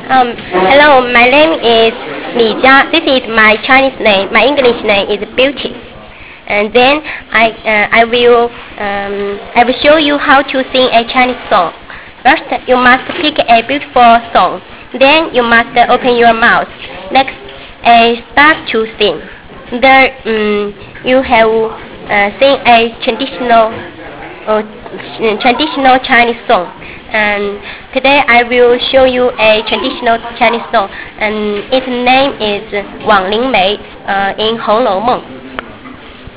Hello, my name is Li Jia. This is my Chinese name. My English name is Beauty. And then I will show you how to sing a Chinese song. First, you must pick a beautiful song. Then you must open your mouth. Next, start to sing. Then you have sing a traditional Chinese song. And today I will show you a traditional Chinese song, and its name is 枉灵梅 in 红楼梦.